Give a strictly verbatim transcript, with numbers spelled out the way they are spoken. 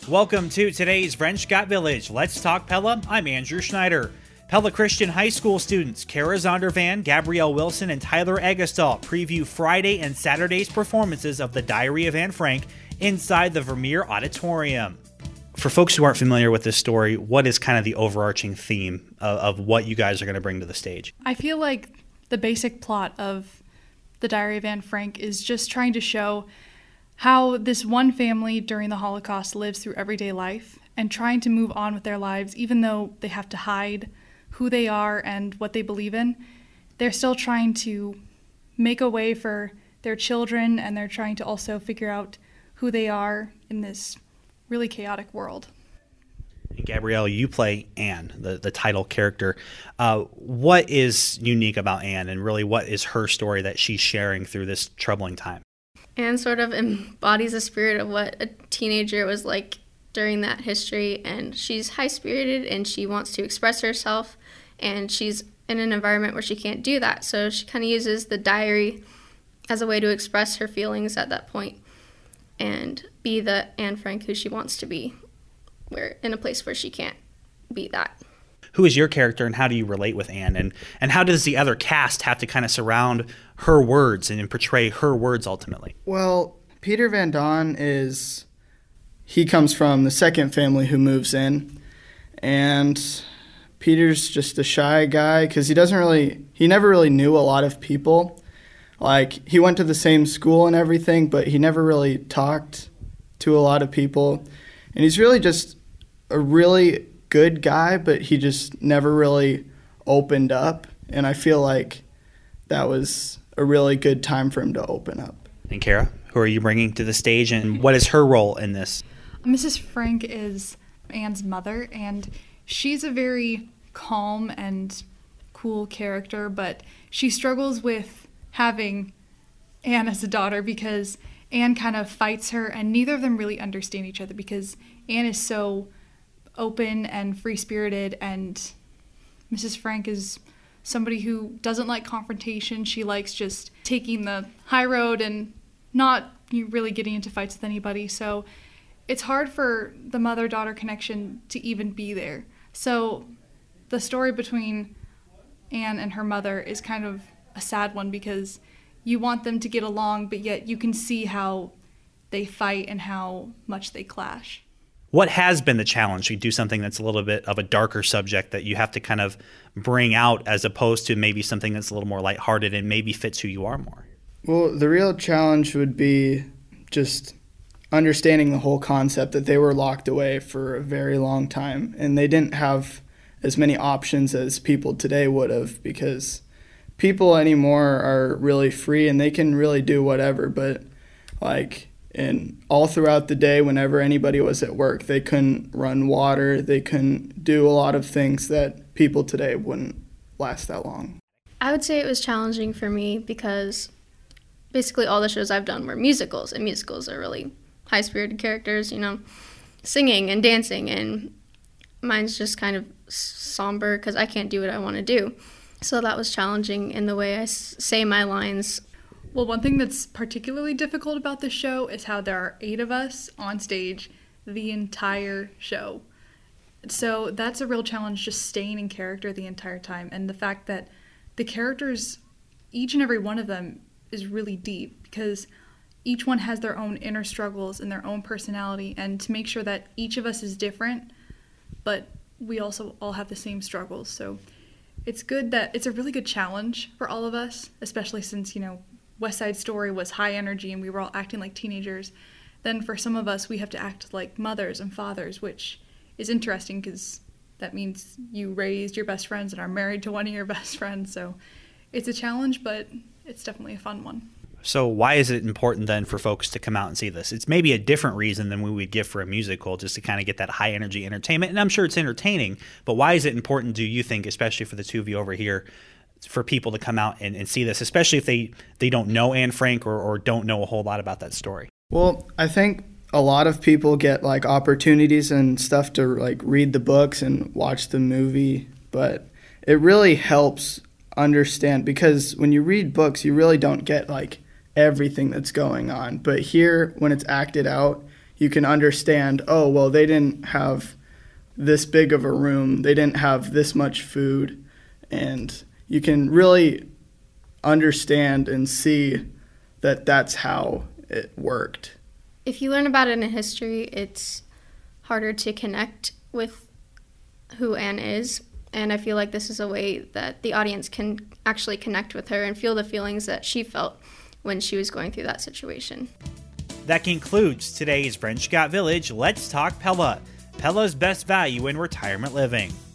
Welcome to today's Vrenschgott Village. Let's talk Pella. I'm Andrew Schneider. Pella Christian High School students Kara Zondervan, Gabrielle Wilson, and Tyler Eggestall preview Friday and Saturday's performances of The Diary of Anne Frank inside the Vermeer Auditorium. For folks who aren't familiar with this story, what is kind of the overarching theme of, of what you guys are going to bring to the stage? I feel like the basic plot of The Diary of Anne Frank is just trying to show how this one family during the Holocaust lives through everyday life and trying to move on with their lives, even though they have to hide who they are and what they believe in. They're still trying to make a way for their children, and they're trying to also figure out who they are in this really chaotic world. And Gabrielle, you play Anne, the, the title character. Uh, what is unique about Anne, and really what is her story that she's sharing through this troubling time? Anne sort of embodies the spirit of what a teenager was like during that history, and she's high-spirited and she wants to express herself, and she's in an environment where she can't do that, so she kind of uses the diary as a way to express her feelings at that point and be the Anne Frank who she wants to be, where in a place where she can't be that. Who is your character, and how do you relate with Anne? And, and how does the other cast have to kind of surround her words and portray her words ultimately? Well, Peter Van Don is, he comes from the second family who moves in. And Peter's just a shy guy because he doesn't really, he never really knew a lot of people. Like, he went to the same school and everything, but he never really talked to a lot of people. And he's really just a really good guy, but he just never really opened up. And I feel like that was a really good time for him to open up. And Kara, who are you bringing to the stage, and what is her role in this? Missus Frank is Anne's mother, and she's a very calm and cool character, but she struggles with having Anne as a daughter because Anne kind of fights her, and neither of them really understand each other because Anne is so open and free-spirited, and Missus Frank is somebody who doesn't like confrontation. She likes just taking the high road and not really getting into fights with anybody. So it's hard for the mother-daughter connection to even be there. So the story between Anne and her mother is kind of a sad one because you want them to get along, but yet you can see how they fight and how much they clash. What has been the challenge? You do something that's a little bit of a darker subject that you have to kind of bring out, as opposed to maybe something that's a little more lighthearted and maybe fits who you are more. Well, the real challenge would be just understanding the whole concept that they were locked away for a very long time, and they didn't have as many options as people today would have, because people anymore are really free and they can really do whatever, but like and all throughout the day, whenever anybody was at work, they couldn't run water, they couldn't do a lot of things that people today wouldn't last that long. I would say it was challenging for me because basically all the shows I've done were musicals, and musicals are really high-spirited characters, you know, singing and dancing, and mine's just kind of somber because I can't do what I want to do. So that was challenging in the way I s- say my lines. Well, one thing that's particularly difficult about this show is how there are eight of us on stage the entire show. So that's a real challenge, just staying in character the entire time. And the fact that the characters, each and every one of them, is really deep because each one has their own inner struggles and their own personality. And to make sure that each of us is different, but we also all have the same struggles. So it's good that it's a really good challenge for all of us, especially since, you know, West Side Story was high energy and we were all acting like teenagers. Then for some of us, we have to act like mothers and fathers, which is interesting because that means you raised your best friends and are married to one of your best friends. So it's a challenge, but it's definitely a fun one. So why is it important then for folks to come out and see this? It's maybe a different reason than we would give for a musical, just to kind of get that high energy entertainment. And I'm sure it's entertaining, but why is it important, do you think, especially for the two of you over here, for people to come out and, and see this, especially if they, they don't know Anne Frank or, or don't know a whole lot about that story? Well, I think a lot of people get like opportunities and stuff to like read the books and watch the movie, but it really helps understand, because when you read books, you really don't get like everything that's going on. But here, when it's acted out, you can understand, oh, well, they didn't have this big of a room. They didn't have this much food. And you can really understand and see that that's how it worked. If you learn about it in history, it's harder to connect with who Anne is. And I feel like this is a way that the audience can actually connect with her and feel the feelings that she felt when she was going through that situation. That concludes today's French Got Village Let's Talk Pella, Pella's best value in retirement living.